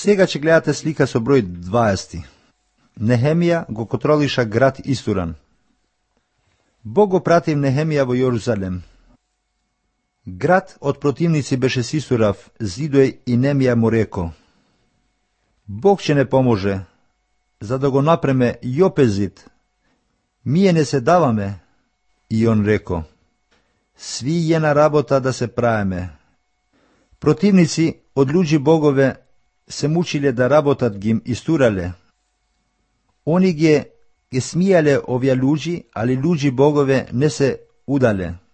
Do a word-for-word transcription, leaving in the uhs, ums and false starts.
Сега ќе гледате слика со број дваесет. Нехемија го контролиша град Истуран. Бог го пратив Нехемија во Јерусалем. Град од противници беше сисурав, Зидој и Немија му реко: Бог ќе не поможи, за да го напреме Јопе зид. Мие не се даваме. И он реко: Сви е на работа да се праеме. Противници од луѓи богове се мучиле да работат ги истурале. Они ги, ги смијале овие луѓи, али луѓи богове не се удале.